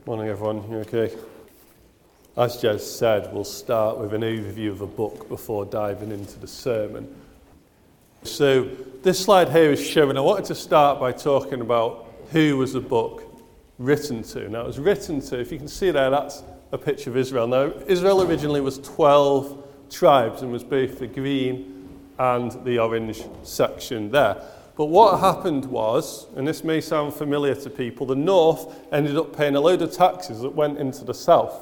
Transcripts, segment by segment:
Morning everyone, you okay? As Jez said, we'll start with an overview of a book before diving into the sermon. So this slide here is showing, I wanted to start by talking about who was the book written to. Now it was written to, if you can see there, that's a picture of Israel. Now Israel originally was 12 tribes and was both the green and the orange section there. But what happened was, and this may sound familiar to people, the north ended up paying a load of taxes that went into the south.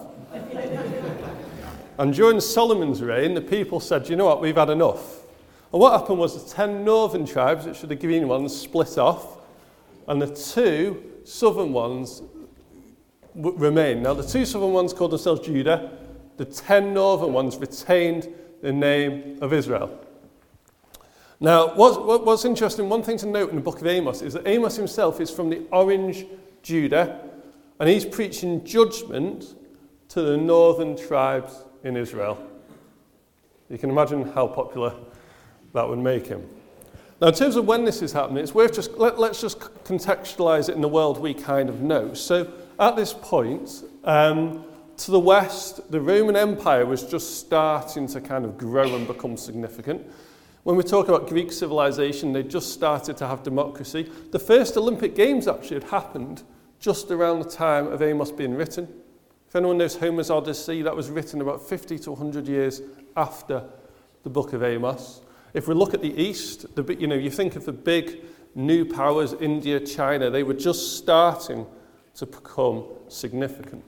And during Solomon's reign, the people said, you know what, we've had enough. And what happened was the 10 northern tribes, which were the green ones, split off, and the 2 southern ones remained. Now the 2 southern ones called themselves Judah, the 10 northern ones retained the name of Israel. Now, what's interesting, one thing to note in the book of Amos is that Amos himself is from the orange Judah, and he's preaching judgment to the northern tribes in Israel. You can imagine how popular that would make him. Now, in terms of when this is happening, it's worth let's just contextualize it in the world we kind of know. So, at this point, to the west, the Roman Empire was just starting to kind of grow and become significant. When we talk about Greek civilization, they just started to have democracy. The first Olympic Games actually had happened just around the time of Amos being written. If anyone knows Homer's Odyssey, that was written about 50 to 100 years after the book of Amos. If we look at the East, you think of the big new powers, India, China, they were just starting to become significant.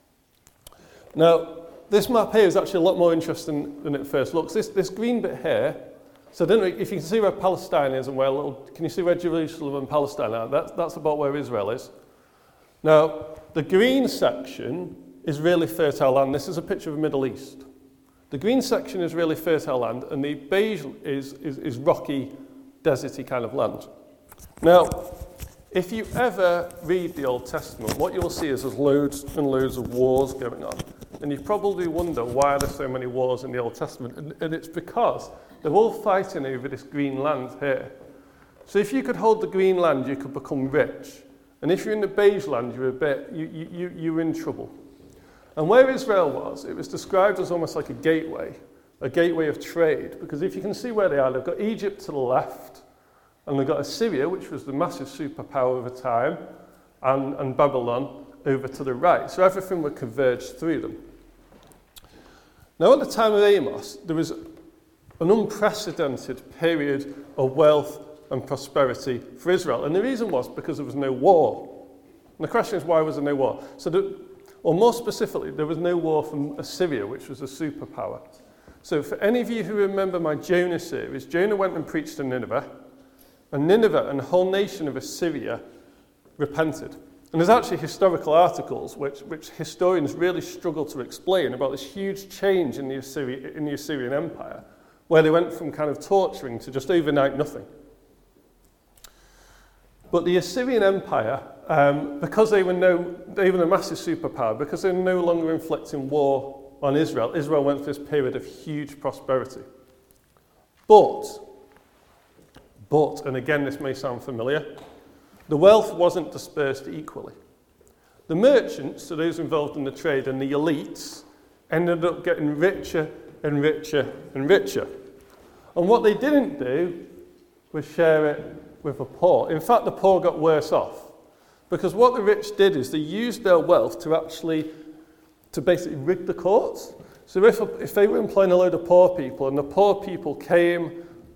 Now, this map here is actually a lot more interesting than it first looks. This green bit here, so I don't know if you can see where Palestine is and can you see where Jerusalem and Palestine are? That's about where Israel is. Now, the green section is really fertile land. This is a picture of the Middle East. The green section is really fertile land, and the beige is rocky, deserty kind of land. Now, if you ever read the Old Testament, what you'll see is there's loads and loads of wars going on. And you probably wonder why there's so many wars in the Old Testament. And it's because they're all fighting over this green land here. So if you could hold the green land, you could become rich. And if you're in the beige land, you're in trouble. And where Israel was, it was described as almost like a gateway of trade. Because if you can see where they are, they've got Egypt to the left, and they've got Assyria, which was the massive superpower of the time, and Babylon over to the right. So everything would converge through them. Now at the time of Amos, there was an unprecedented period of wealth and prosperity for Israel. And the reason was because there was no war. And the question is, why was there no war? Or more specifically, there was no war from Assyria, which was a superpower. So for any of you who remember my Jonah series, Jonah went and preached to Nineveh, and Nineveh and the whole nation of Assyria repented. And there's actually historical articles which historians really struggle to explain about this huge change in the Assyrian Empire, where they went from kind of torturing to just overnight nothing. But the Assyrian Empire, because they were a massive superpower, because they were no longer inflicting war on Israel, Israel went through this period of huge prosperity. But, and again this may sound familiar, the wealth wasn't dispersed equally. The merchants, so those involved in the trade, and the elites ended up getting richer and richer and richer. And what they didn't do was share it with the poor. In fact, the poor got worse off. Because what the rich did is they used their wealth to basically rig the courts. So if they were employing a load of poor people, and the poor people came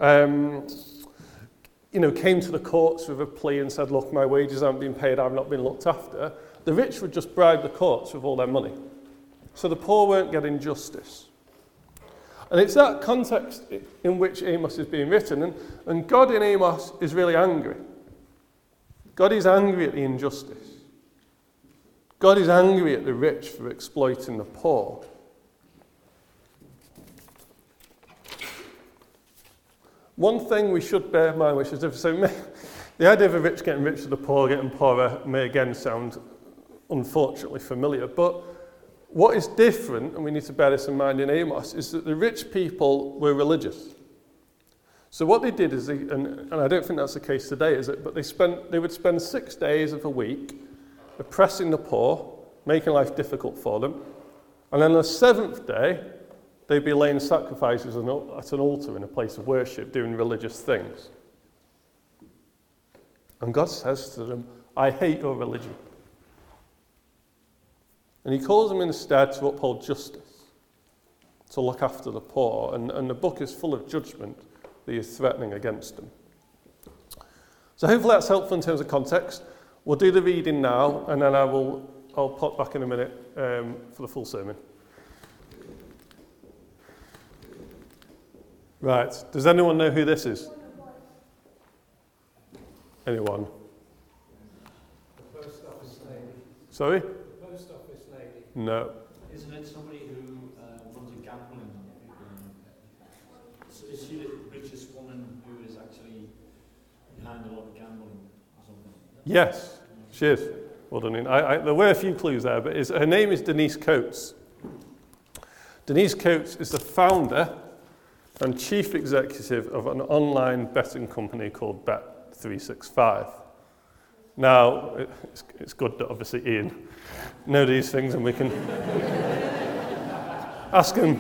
to the courts with a plea and said, look, my wages aren't being paid, I've not been looked after, the rich would just bribe the courts with all their money. So the poor weren't getting justice. And it's that context in which Amos is being written, and God in Amos is really angry. God is angry at the injustice. God is angry at the rich for exploiting the poor. One thing we should bear in mind, which is different, the idea of the rich getting richer, the poor getting poorer, may again sound unfortunately familiar, but what is different, and we need to bear this in mind in Amos, is that the rich people were religious. So what they did is, and I don't think that's the case today, is it? But they would spend 6 days of a week oppressing the poor, making life difficult for them. And then the seventh day, they'd be laying sacrifices at an altar in a place of worship, doing religious things. And God says to them, I hate your religion. And he calls them instead to uphold justice, to look after the poor. And the book is full of judgment that he's threatening against them. So hopefully that's helpful in terms of context. We'll do the reading now, and then I'll pop back in a minute for the full sermon. Right, does anyone know who this is? Anyone? The post office lady. Sorry? The post office lady. No. Isn't it somebody who runs a gambling? Is she the richest woman who is actually behind a lot of gambling or something? Yes, she is. Well done. There were a few clues there, but her name is Denise Coates. Denise Coates is the founder and chief executive of an online betting company called Bet365. Now, it's good that obviously Ian knows these things and we can ask him.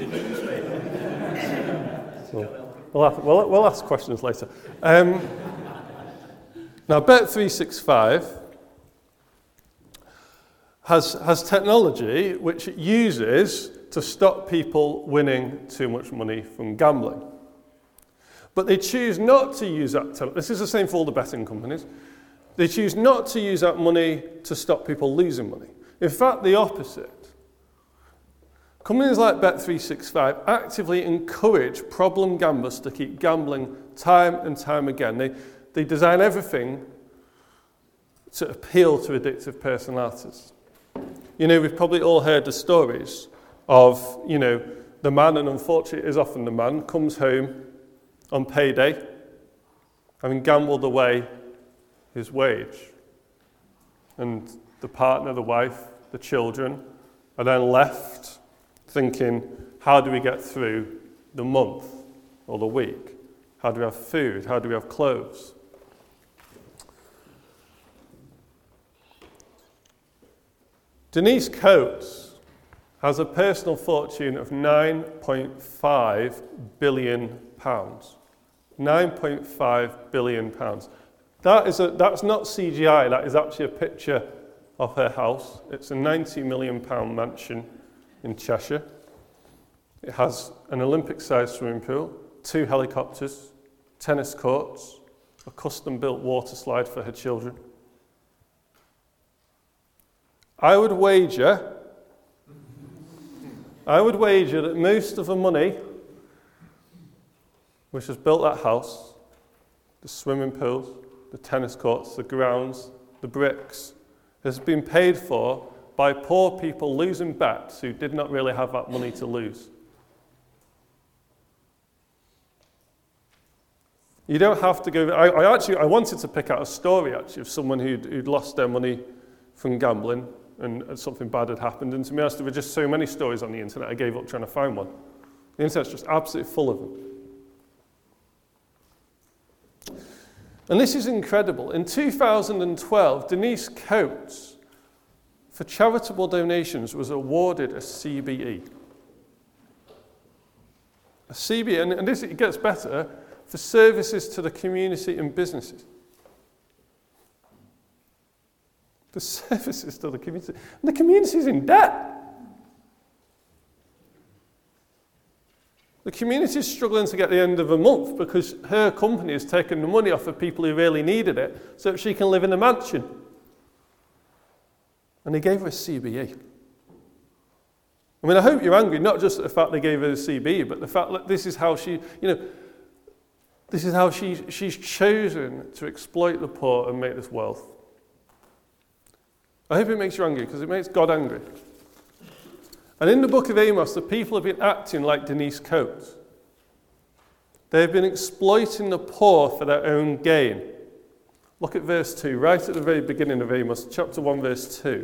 We'll ask questions later. Now, Bet365 has technology which it uses to stop people winning too much money from gambling. But they choose not to use that technology. This is the same for all the betting companies. They choose not to use that money to stop people losing money. In fact, the opposite. Companies like Bet365 actively encourage problem gamblers to keep gambling time and time again. They design everything to appeal to addictive personalities. You know, we've probably all heard the stories of, you know, the man, and unfortunately it is often the man, comes home on payday, having gambled away his wage. And the partner, the wife, the children are then left thinking, how do we get through the month or the week? How do we have food? How do we have clothes? Denise Coates has a personal fortune of £9.5 billion. £9.5 billion. That's not CGI, that is actually a picture of her house. It's a £90 million mansion in Cheshire. It has an Olympic-sized swimming pool, 2 helicopters, tennis courts, a custom-built water slide for her children. I would wager that most of the money which has built that house, the swimming pools, the tennis courts, the grounds, the bricks, has been paid for by poor people losing bets who did not really have that money to lose. You don't have to go. I wanted to pick out a story actually of someone who'd lost their money from gambling and something bad had happened. And to be honest, there were just so many stories on the internet, I gave up trying to find one. The internet's just absolutely full of them. And this is incredible. In 2012, Denise Coates, for charitable donations, was awarded a CBE. A CBE, and this, it gets better, for services to the community and businesses. For services to the community. And the community's in debt. The community is struggling to get the end of the month because her company has taken the money off of people who really needed it so that she can live in a mansion. And they gave her a CBE. I mean, I hope you're angry, not just at the fact they gave her a CBE, but the fact that this is how she, this is how she's chosen to exploit the poor and make this wealth. I hope it makes you angry, because it makes God angry. And in the book of Amos, the people have been acting like Denise Coates. They've been exploiting the poor for their own gain. Look at verse 2, right at the very beginning of Amos, chapter 1, verse 2.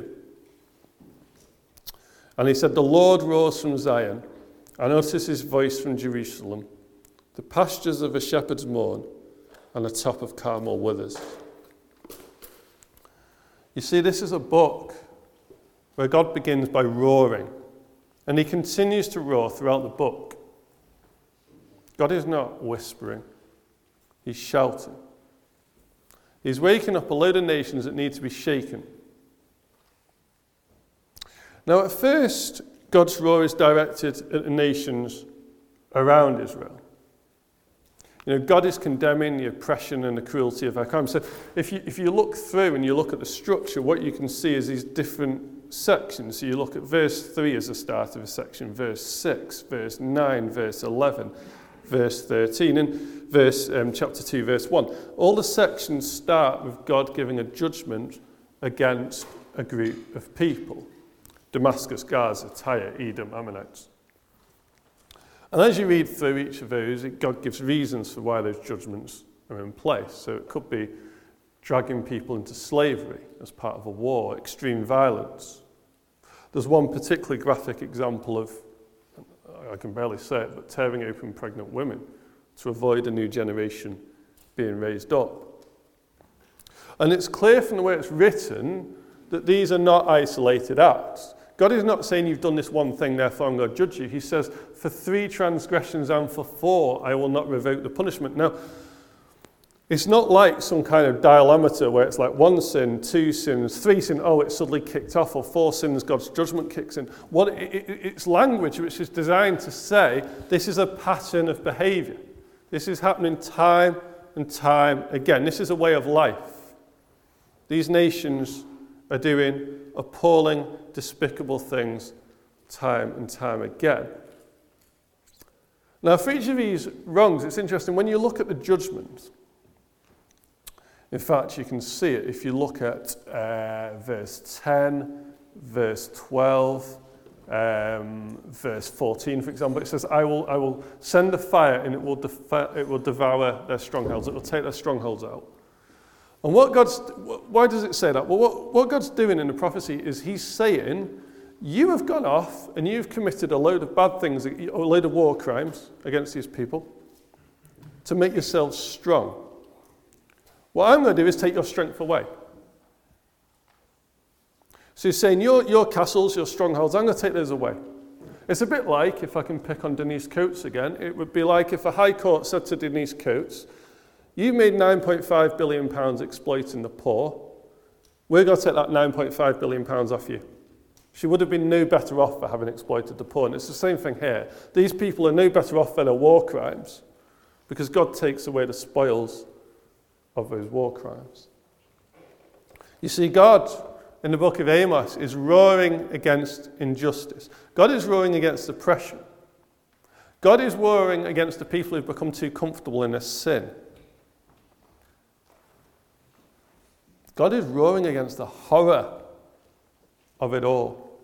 And he said, "The Lord roars from Zion, and utters his voice from Jerusalem. The pastures of a shepherd's mourn, and the top of Carmel withers." You see, this is a book where God begins by roaring, and he continues to roar throughout the book. God is not whispering, he's shouting. He's waking up a load of nations that need to be shaken. Now, at first, God's roar is directed at the nations around Israel. God is condemning the oppression and the cruelty of our crime. So if you look through and you look at the structure, what you can see is these different sections. So you look at verse 3 as the start of a section, verse 6, verse 9, verse 11, verse 13, and chapter 2, verse 1. All the sections start with God giving a judgment against a group of people. Damascus, Gaza, Tyre, Edom, Ammonites. And as you read through each of those, God gives reasons for why those judgments are in place. So it could be dragging people into slavery as part of a war, extreme violence. There's one particularly graphic example of, I can barely say it, but tearing open pregnant women to avoid a new generation being raised up. And it's clear from the way it's written that these are not isolated acts. God is not saying you've done this one thing, therefore I'm going to judge you. He says, for 3 transgressions and for 4, I will not revoke the punishment. Now, it's not like some kind of diameter where it's like 1 sin, 2 sins, 3 sins, it's suddenly kicked off, or 4 sins, God's judgment kicks in. It's language which is designed to say this is a pattern of behaviour. This is happening time and time again. This is a way of life. These nations are doing appalling, despicable things time and time again. Now, for each of these wrongs, it's interesting, when you look at the judgment, in fact, you can see it if you look at verse 10, verse 12, verse 14, for example. It says, I will send a fire and it will devour their strongholds. It will take their strongholds out. And why does it say that? Well, what God's doing in the prophecy is he's saying, you have gone off and you've committed a load of bad things, a load of war crimes against these people to make yourselves strong. What I'm going to do is take your strength away. So he's saying, your castles, your strongholds, I'm going to take those away. It's a bit like, if I can pick on Denise Coates again, it would be like if a high court said to Denise Coates, you made £9.5 billion exploiting the poor. We're going to take that £9.5 billion off you. She would have been no better off for having exploited the poor. And it's the same thing here. These people are no better off for their war crimes because God takes away the spoils of those war crimes. You see, God, in the book of Amos, is roaring against injustice. God is roaring against oppression. God is roaring against the people who've become too comfortable in their sin. God is roaring against the horror of it all.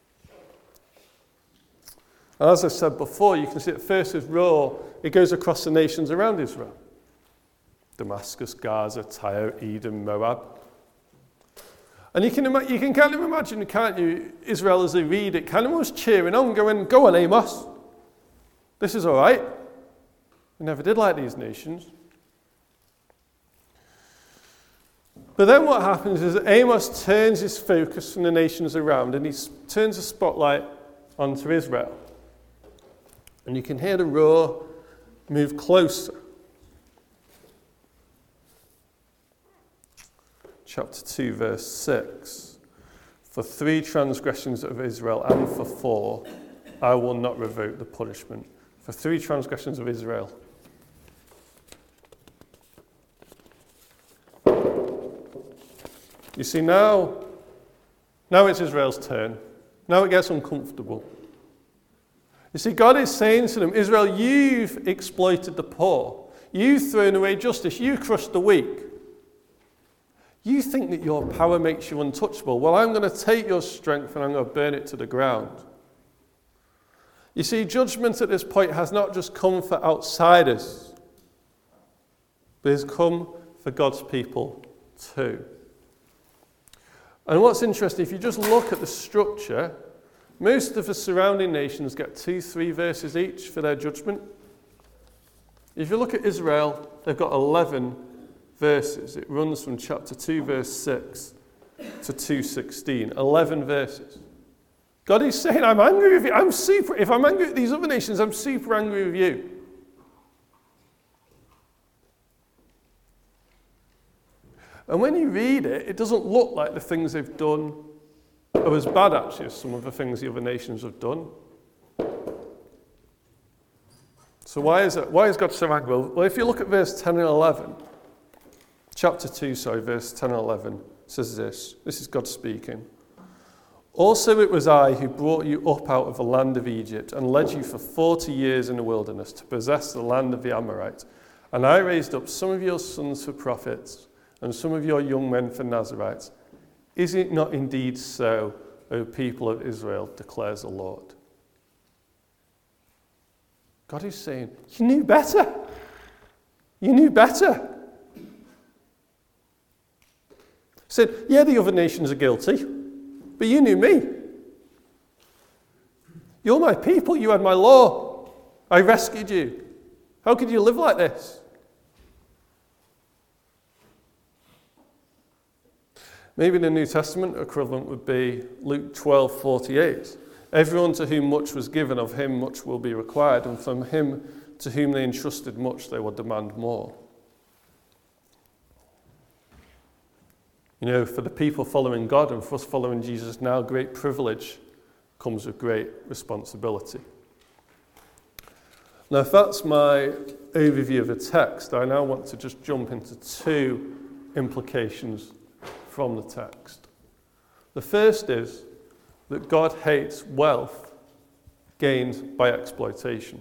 And as I said before, you can see at first his roar, it goes across the nations around Israel. Damascus, Gaza, Tyre, Edom, Moab. And you can kind of imagine, can't you, Israel as they read it, kind of almost cheering on, going, go on, Amos. This is all right. We never did like these nations. But then what happens is that Amos turns his focus from the nations around and he turns the spotlight onto Israel. And you can hear the roar move closer. Chapter 2, verse 6. For 3 transgressions of Israel and for 4, I will not revoke the punishment. For 3 transgressions of Israel. You see, now it's Israel's turn. Now it gets uncomfortable. You see, God is saying to them, Israel, you've exploited the poor. You've thrown away justice. You crushed the weak. You think that your power makes you untouchable. Well, I'm going to take your strength and I'm going to burn it to the ground. You see, judgment at this point has not just come for outsiders, but has come for God's people too. And what's interesting, if you just look at the structure, most of the surrounding nations get 2-3 verses each for their judgment. If you look at Israel, they've got 11 verses. It runs from chapter 2, verse 6 to 2:16. 11 verses. God is saying, I'm angry with you. If I'm angry at these other nations, I'm super angry with you. And when you read it, it doesn't look like the things they've done are as bad, actually, as some of the things the other nations have done. So why is God so angry? Well, if you look at verse 10 and 11, chapter 2, verse 10 and 11, says this. This is God speaking. Also it was I who brought you up out of the land of Egypt and led you for 40 years in the wilderness to possess the land of the Amorites. And I raised up some of your sons for prophets and some of your young men for Nazarites. Is it not indeed so, O people of Israel, declares the Lord? God is saying, you knew better. You knew better. He said, yeah, the other nations are guilty, but you knew me. You're my people. You had my law. I rescued you. How could you live like this? Maybe the New Testament equivalent would be Luke 12:48. Everyone to whom much was given, of him much will be required, and from him to whom they entrusted much, they will demand more. You know, for the people following God and for us following Jesus now, great privilege comes with great responsibility. Now, if that's my overview of the text, I now want to just jump into two implications from the text. The first is that God hates wealth gained by exploitation.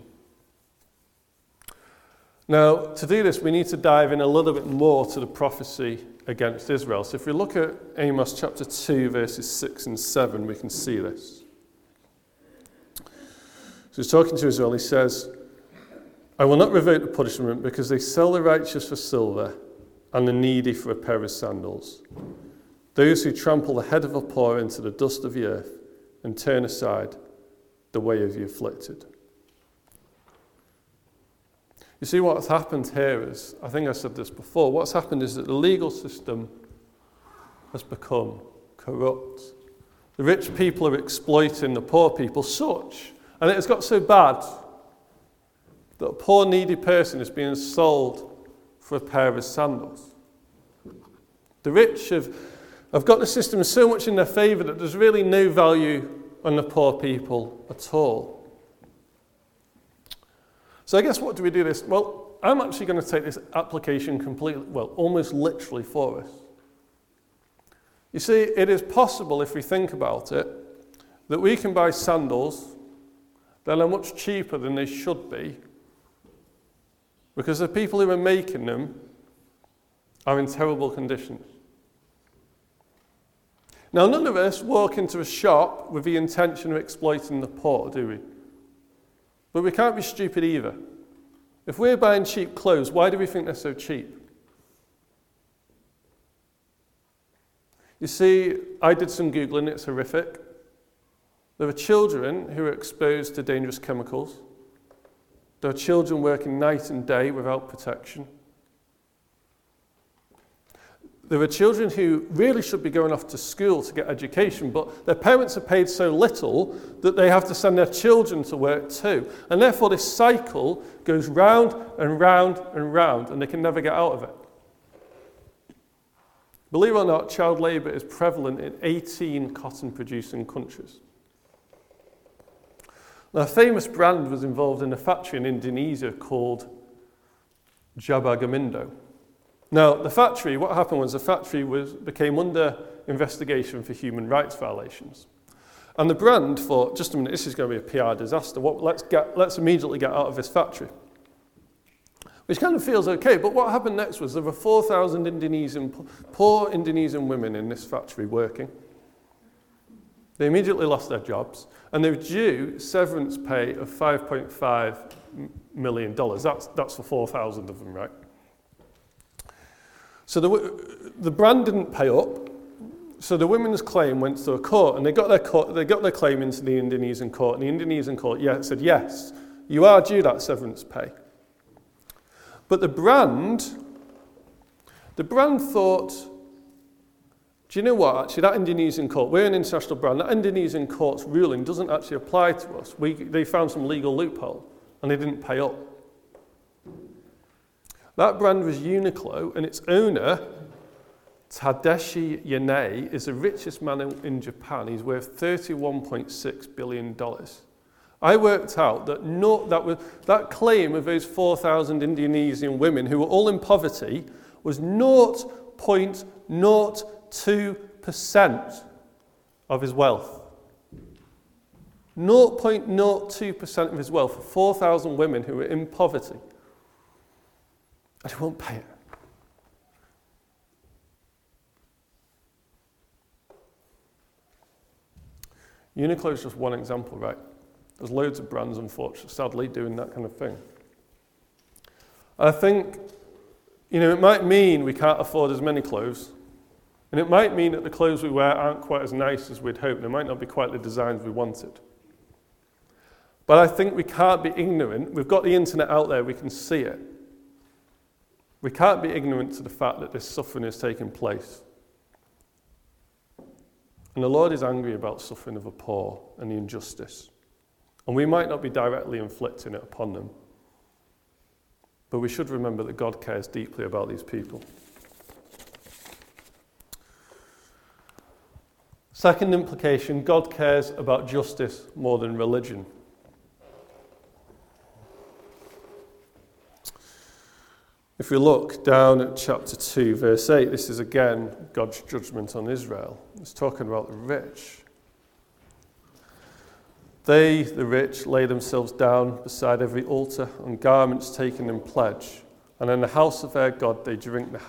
Now, to do this, we need to dive in a little bit more to the prophecy against Israel. So if we look at Amos chapter 2, verses 6 and 7, we can see this. So he's talking to Israel, he says, I will not revoke the punishment because they sell the righteous for silver and the needy for a pair of sandals. Those who trample the head of the poor into the dust of the earth and turn aside the way of the afflicted. You see, what's happened here is, I think I said this before, what's happened is that the legal system has become corrupt. The rich people are exploiting the poor people such, and it has got so bad that a poor needy person is being sold for a pair of sandals. The rich have got the system so much in their favour that there's really no value on the poor people at all. So I guess what do we do this? Well, I'm actually going to take this application completely, well, almost literally for us. You see, it is possible, if we think about it, that we can buy sandals that are much cheaper than they should be because the people who are making them are in terrible conditions. Now, none of us walk into a shop with the intention of exploiting the poor, do we? But we can't be stupid either. If we're buying cheap clothes, why do we think they're so cheap? You see, I did some Googling, it's horrific. There are children who are exposed to dangerous chemicals. There are children working night and day without protection. There are children who really should be going off to school to get education, but their parents are paid so little that they have to send their children to work too. And therefore this cycle goes round and round and round, and they can never get out of it. Believe it or not, child labour is prevalent in 18 cotton-producing countries. Now, a famous brand was involved in a factory in Indonesia called Jabba Gemindo. Now, the factory, what happened was the factory became under investigation for human rights violations. And the brand thought, just a minute, this is going to be a PR disaster. Let's immediately get out of this factory. Which kind of feels okay, but what happened next was there were 4,000 poor Indonesian women in this factory working. They immediately lost their jobs, and they were due severance pay of $5.5 million. That's for 4,000 of them, right? So the brand didn't pay up, so the women's claim went to a court, and they got their claim into the Indonesian court, and the Indonesian court said, yes, you are due that severance pay. But the brand thought, do you know what, actually, that Indonesian court, we're an international brand, that Indonesian court's ruling doesn't actually apply to us. They found some legal loophole, and they didn't pay up. That brand was Uniqlo, and its owner, Tadashi Yanei, is the richest man in Japan. He's worth $31.6 billion. I worked out that that claim of those 4,000 Indonesian women who were all in poverty was 0.02% of his wealth. 0.02% of his wealth for 4,000 women who were in poverty. And he won't pay it. Uniqlo is just one example, right? There's loads of brands, unfortunately, sadly, doing that kind of thing. I think, it might mean we can't afford as many clothes, and it might mean that the clothes we wear aren't quite as nice as we'd hoped. They might not be quite the designs we wanted. But I think we can't be ignorant. We've got the internet out there, we can see it. We can't be ignorant to the fact that this suffering is taking place. And the Lord is angry about suffering of the poor and the injustice. And we might not be directly inflicting it upon them. But we should remember that God cares deeply about these people. Second implication, God cares about justice more than religion. If we look down at chapter 2, verse 8, this is again God's judgment on Israel. It's talking about the rich. They, the rich, lay themselves down beside every altar on garments taken in pledge. And in the house of their God, they drink the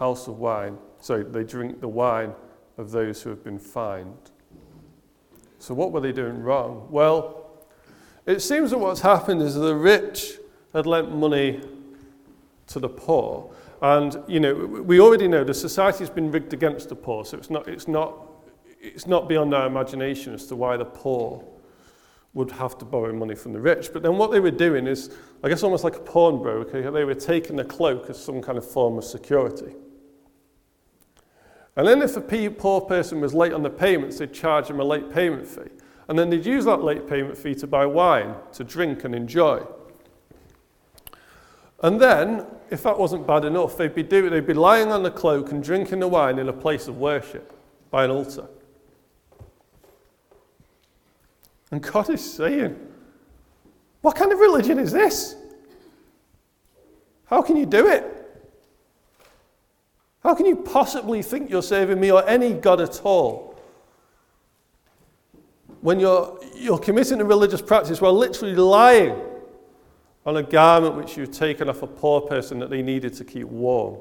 wine of those who have been fined. So what were they doing wrong? Well, it seems that what's happened is the rich had lent money to the poor. And, we already know the society's been rigged against the poor, so it's not beyond our imagination as to why the poor would have to borrow money from the rich. But then what they were doing is, I guess almost like a pawnbroker, they were taking a cloak as some kind of form of security. And then if a poor person was late on the payments, they'd charge them a late payment fee. And then they'd use that late payment fee to buy wine, to drink and enjoy. And then, if that wasn't bad enough, they'd be lying on the cloak and drinking the wine in a place of worship, by an altar. And God is saying, what kind of religion is this? How can you do it? How can you possibly think you're saving me or any God at all when you're committing a religious practice while literally lying on a garment which you've taken off a poor person that they needed to keep warm?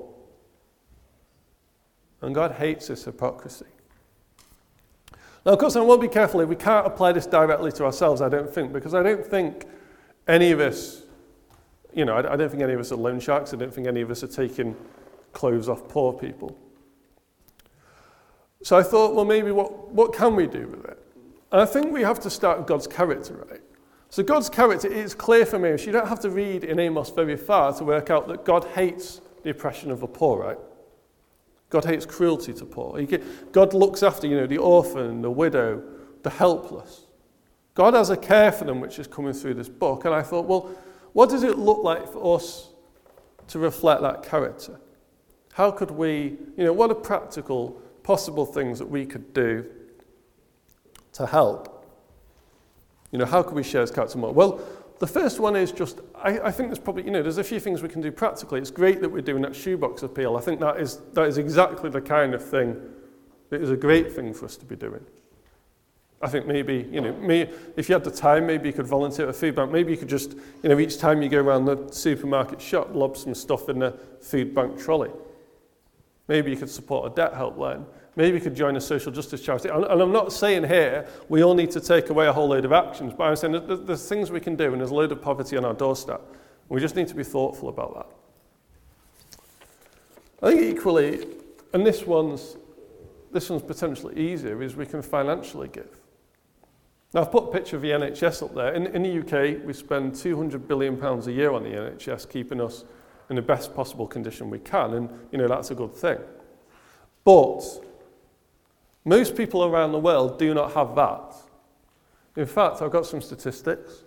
And God hates this hypocrisy. Now, of course, I want to be careful here. We can't apply this directly to ourselves, I don't think, because I don't think any of us, I don't think any of us are loan sharks. I don't think any of us are taking clothes off poor people. So I thought, well, maybe what can we do with it? And I think we have to start with God's character, right? So God's character is clear for me. So you don't have to read in Amos very far to work out that God hates the oppression of the poor, right? God hates cruelty to poor. God looks after, the orphan, the widow, the helpless. God has a care for them which is coming through this book. And I thought, well, what does it look like for us to reflect that character? How could we, what are practical, possible things that we could do to help? How could we share his character more? Well, the first one is just, I think there's probably, there's a few things we can do practically. It's great that we're doing that shoebox appeal. I think that is exactly the kind of thing that is a great thing for us to be doing. I think maybe, if you had the time, maybe you could volunteer at a food bank. Maybe you could just, each time you go around the supermarket shop, lob some stuff in the food bank trolley. Maybe you could support a debt helpline. Maybe you could join a social justice charity. And I'm not saying here we all need to take away a whole load of actions, but I'm saying that there's things we can do, and there's a load of poverty on our doorstep. We just need to be thoughtful about that. I think equally, and this one's potentially easier, is we can financially give. Now, I've put a picture of the NHS up there. In the UK, we spend £200 billion a year on the NHS, keeping us in the best possible condition we can, and that's a good thing. But Most people around the world do not have that. In fact, I've got some statistics.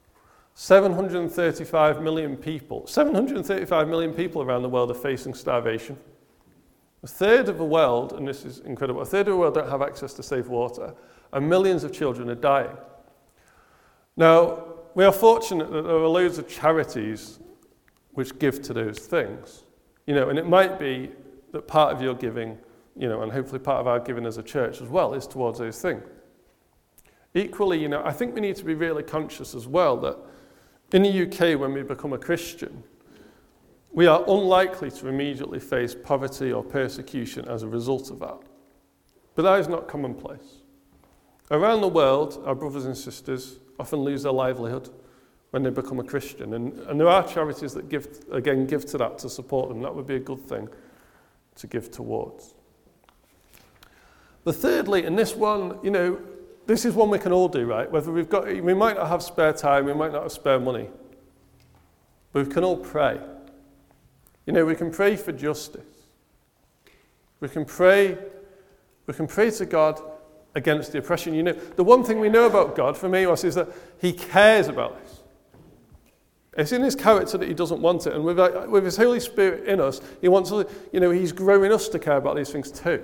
735 million people around the world are facing starvation. A third of the world, and this is incredible, a third of the world don't have access to safe water, and millions of children are dying. Now, we are fortunate that there are loads of charities which give to those things. And it might be that part of your giving, and hopefully part of our giving as a church as well, is towards those things. Equally, I think we need to be really conscious as well that in the UK, when we become a Christian, we are unlikely to immediately face poverty or persecution as a result of that. But that is not commonplace. Around the world, our brothers and sisters often lose their livelihood when they become a Christian. And there are charities that give to that to support them. That would be a good thing to give towards. But thirdly, and this one, this is one we can all do, right? We might not have spare time, we might not have spare money, but we can all pray. We can pray for justice. We can pray to God against the oppression. The one thing we know about God, for me, is that he cares about this. It's in his character that he doesn't want it. And with his Holy Spirit in us, he wants to, he's growing us to care about these things too.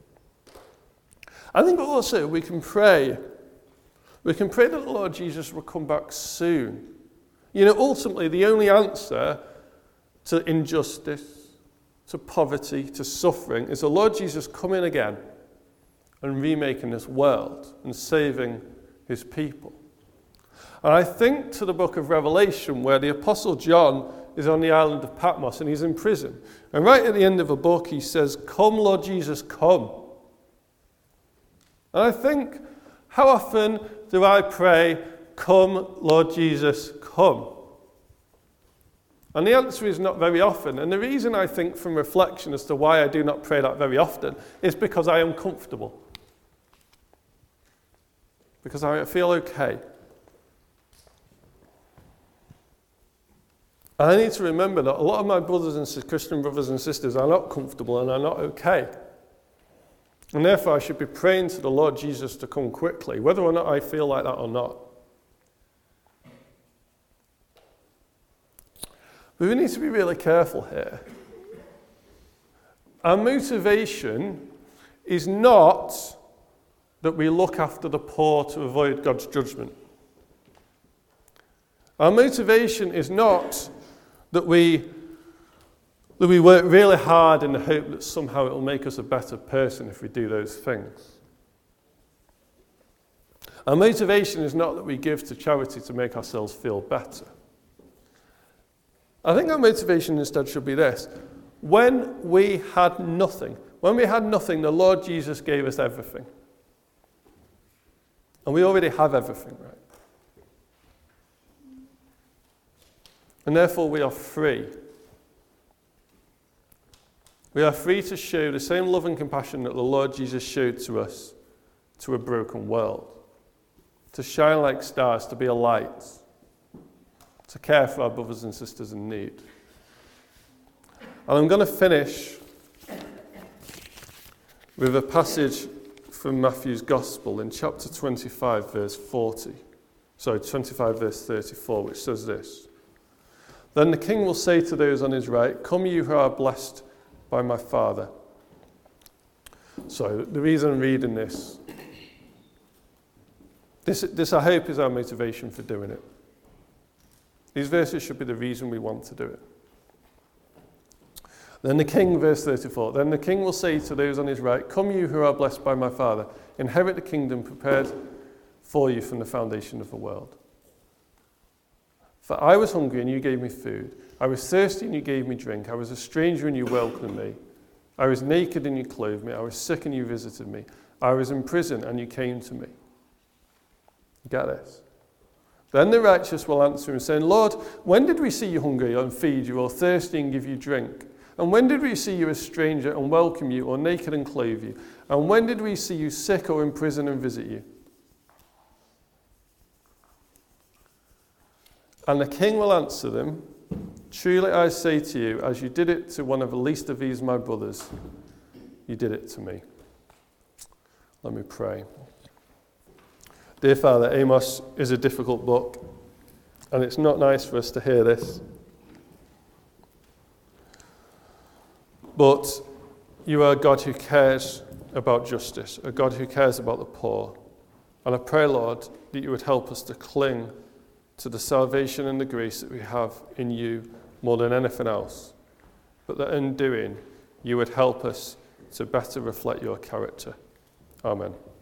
I think also we can pray that the Lord Jesus will come back soon. Ultimately, the only answer to injustice, to poverty, to suffering is the Lord Jesus coming again and remaking this world and saving his people. And I think to the book of Revelation, where the Apostle John is on the island of Patmos and he's in prison. And right at the end of the book, he says, "Come, Lord Jesus, come." And I think, how often do I pray, "Come, Lord Jesus, come"? And the answer is not very often. And the reason I think from reflection as to why I do not pray that very often is because I am comfortable. Because I feel okay. And I need to remember that a lot of my Christian brothers and sisters are not comfortable and are not okay. And therefore I should be praying to the Lord Jesus to come quickly, whether or not I feel like that or not. But we need to be really careful here. Our motivation is not that we look after the poor to avoid God's judgment. Our motivation is not that we work really hard in the hope that somehow it will make us a better person if we do those things. Our motivation is not that we give to charity to make ourselves feel better. I think our motivation instead should be this. When we had nothing, the Lord Jesus gave us everything. And we already have everything, right? And therefore we are free. We are free to show the same love and compassion that the Lord Jesus showed to us to a broken world. To shine like stars, to be a light. To care for our brothers and sisters in need. And I'm going to finish with a passage from Matthew's Gospel in chapter 25, verse 25, verse 34, which says this. Then the king will say to those on his right, "Come you who are blessed by my Father." So the reason I'm reading this I hope is our motivation for doing it. These verses should be the reason we want to do it. Then the king, verse 34, then the king will say to those on his right, "Come you who are blessed by my Father, inherit the kingdom prepared for you from the foundation of the world. For I was hungry and you gave me food. I was thirsty and you gave me drink. I was a stranger and you welcomed me. I was naked and you clothed me. I was sick and you visited me. I was in prison and you came to me." Get this? Then the righteous will answer him, saying, "Lord, when did we see you hungry and feed you, or thirsty and give you drink? And when did we see you a stranger and welcome you, or naked and clothe you? And when did we see you sick or in prison and visit you?" And the king will answer them, "Truly I say to you, as you did it to one of the least of these my brothers, you did it to me." Let me pray. Dear Father, Amos is a difficult book, and it's not nice for us to hear this. But you are a God who cares about justice, a God who cares about the poor. And I pray, Lord, that you would help us to cling to the salvation and the grace that we have in you more than anything else. But that in doing, you would help us to better reflect your character. Amen.